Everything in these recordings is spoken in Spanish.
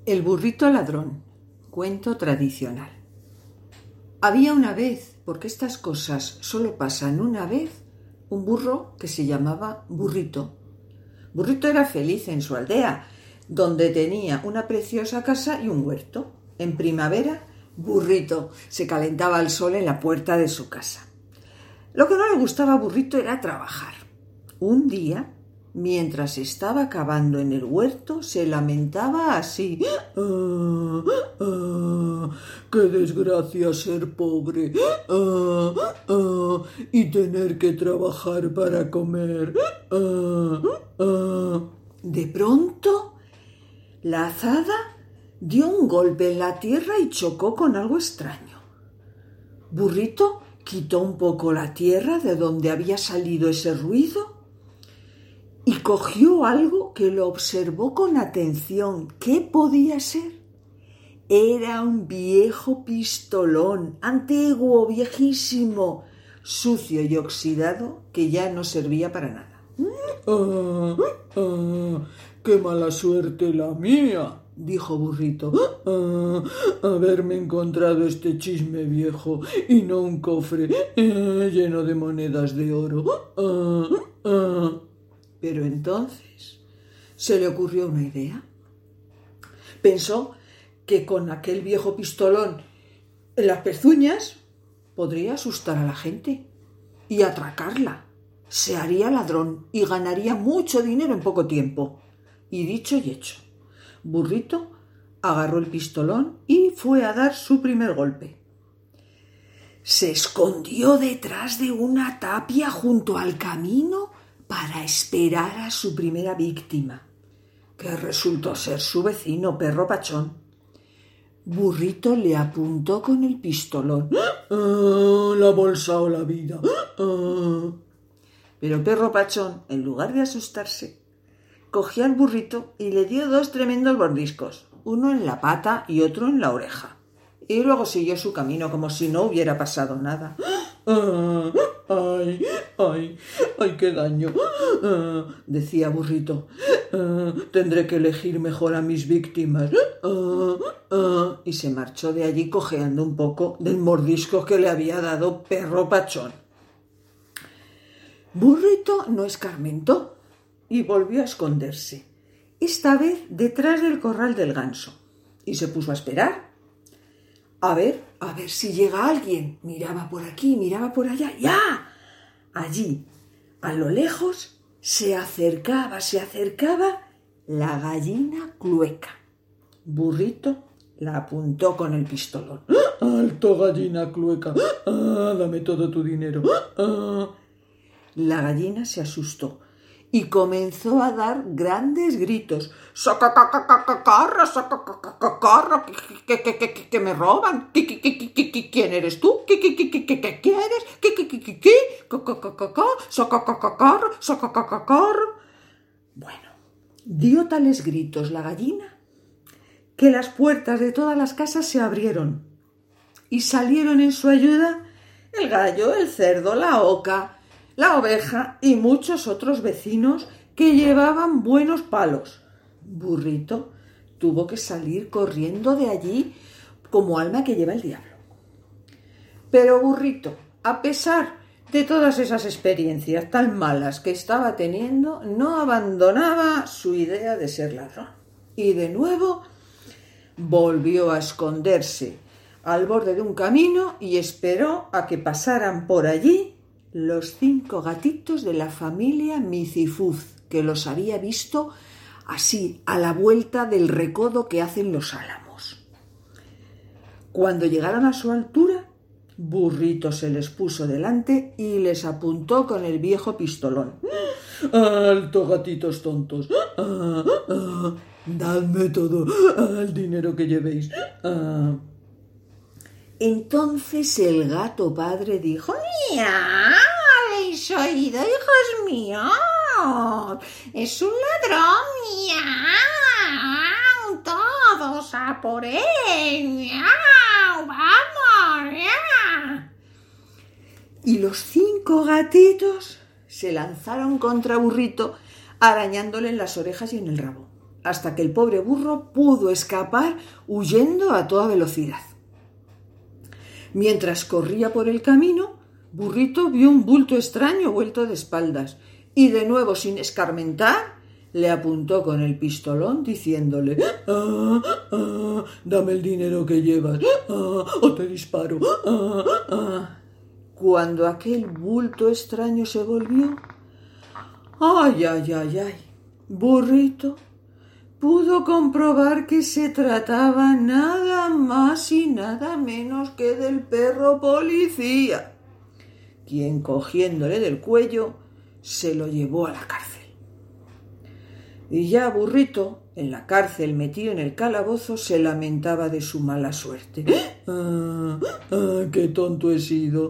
El burrito ladrón, cuento tradicional. Había una vez, porque estas cosas solo pasan una vez, un burro que se llamaba Burrito. Burrito era feliz en su aldea, donde tenía una preciosa casa y un huerto. En primavera, Burrito se calentaba al sol en la puerta de su casa. Lo que no le gustaba a Burrito era trabajar. Un día, mientras estaba cavando en el huerto, se lamentaba así: ¡qué desgracia ser pobre! Y tener que trabajar para comer. De pronto, la azada dio un golpe en la tierra y chocó con algo extraño. Burrito quitó un poco la tierra de donde había salido ese ruido y cogió algo que lo observó con atención. ¿Qué podía ser? Era un viejo pistolón, antiguo, viejísimo, sucio y oxidado, que ya no servía para nada. ¡Qué mala suerte la mía!, dijo Burrito. Haberme encontrado este chisme viejo y no un cofre lleno de monedas de oro. Pero entonces se le ocurrió una idea. Pensó que con aquel viejo pistolón en las pezuñas podría asustar a la gente y atracarla. Se haría ladrón y ganaría mucho dinero en poco tiempo. Y dicho y hecho, Burrito agarró el pistolón y fue a dar su primer golpe. Se escondió detrás de una tapia junto al camino para esperar a su primera víctima, que resultó ser su vecino Perro Pachón. Burrito le apuntó con el pistolón. La bolsa o la vida. Pero Perro Pachón, en lugar de asustarse, cogió al Burrito y le dio 2 tremendos mordiscos, uno en la pata y otro en la oreja. Y luego siguió su camino como si no hubiera pasado nada. ¡Ay, qué daño!, decía Burrito. Tendré que elegir mejor a mis víctimas. Y se marchó de allí cojeando un poco del mordisco que le había dado Perro Pachón. Burrito no escarmentó y volvió a esconderse, esta vez detrás del corral del ganso, y se puso a esperar. A ver si llega alguien. Miraba por aquí, miraba por allá. ¡Ya! Allí, a lo lejos, se acercaba la gallina Clueca. Burrito la apuntó con el pistolón. ¡Alto, gallina Clueca! Dame todo tu dinero. La gallina se asustó y comenzó a dar grandes gritos. ¡Sacacacacacarra, sacacacacarra! ¡Que me roban! ¿Quién eres tú? ¿Qué quieres? ¿Qué? ¡Sacacacacarra, sacacacacarra! Bueno, dio tales gritos la gallina que las puertas de todas las casas se abrieron y salieron en su ayuda el gallo, el cerdo, la oca, la oveja y muchos otros vecinos que llevaban buenos palos. Burrito tuvo que salir corriendo de allí como alma que lleva el diablo. Pero Burrito, a pesar de todas esas experiencias tan malas que estaba teniendo, no abandonaba su idea de ser ladrón. Y de nuevo volvió a esconderse al borde de un camino y esperó a que pasaran por allí los 5 gatitos de la familia Micifuz, que los había visto así a la vuelta del recodo que hacen los álamos. Cuando llegaron a su altura, Burrito se les puso delante y les apuntó con el viejo pistolón. ¡Alto, gatitos tontos! Dadme todo el dinero que llevéis. Entonces el gato padre dijo: ¡Miau! ¿Habéis oído, hijos míos? ¡Es un ladrón! ¡Miau! ¡Todos a por él! ¡Miau! ¡Vamos! ¡Miau! Y los 5 gatitos se lanzaron contra Burrito, arañándole en las orejas y en el rabo. hasta que el pobre burro pudo escapar huyendo a toda velocidad. Mientras corría por el camino, Burrito vio un bulto extraño vuelto de espaldas y de nuevo, sin escarmentar, le apuntó con el pistolón diciéndole: dame el dinero que llevas, o te disparo. Cuando aquel bulto extraño se volvió, ¡ay, ay, ay, ay! Burrito pudo comprobar que se trataba nada más y nada menos que del perro policía, quien, cogiéndole del cuello, se lo llevó a la cárcel. Y ya Burrito, en la cárcel metido en el calabozo, se lamentaba de su mala suerte. ¡Qué tonto he sido!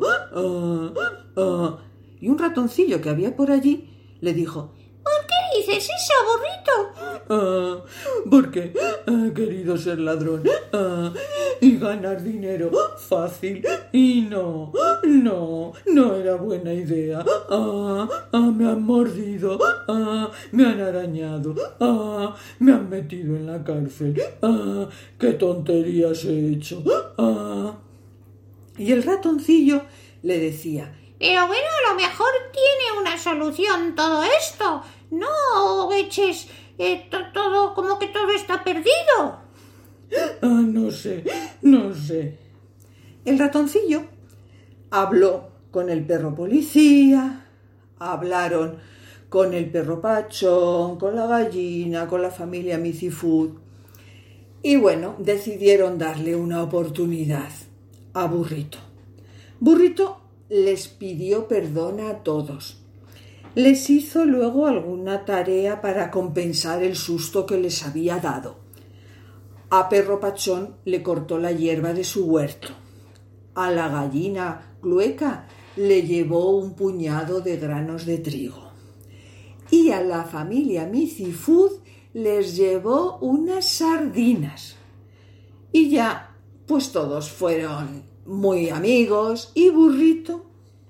Y un ratoncillo que había por allí le dijo: ¿Por qué dices eso, Burrito? Porque he querido ser ladrón y ganar dinero fácil, y no era buena idea. Me han mordido, me han arañado, me han metido en la cárcel. ¡Qué tonterías he hecho! Y el ratoncillo le decía: Pero bueno, a lo mejor tiene una solución todo esto. No eches todo como que todo está perdido. No sé. El ratoncillo habló con el perro policía, hablaron con el perro Pachón, con la gallina, con la familia Micifood. Y bueno, decidieron darle una oportunidad a Burrito. Burrito les pidió perdón a todos. Les hizo luego alguna tarea para compensar el susto que les había dado. A Perro Pachón le cortó la hierba de su huerto. A la gallina Clueca le llevó un puñado de granos de trigo. Y a la familia Micifood les llevó unas sardinas. Y ya, pues todos fueron muy amigos, y Burrito,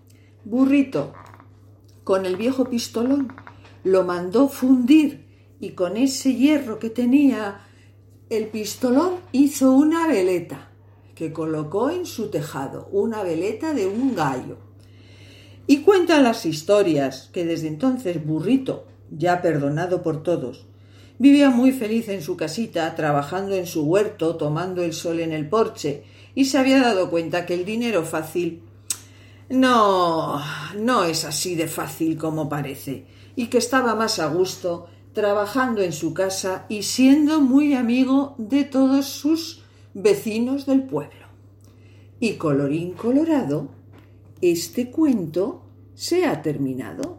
con el viejo pistolón, lo mandó fundir, y con ese hierro que tenía el pistolón hizo una veleta que colocó en su tejado, una veleta de un gallo. Y cuentan las historias que desde entonces Burrito, ya perdonado por todos, vivía muy feliz en su casita, trabajando en su huerto, tomando el sol en el porche, y se había dado cuenta que el dinero fácil no es así de fácil como parece, y que estaba más a gusto trabajando en su casa y siendo muy amigo de todos sus vecinos del pueblo. Y colorín colorado, este cuento se ha terminado.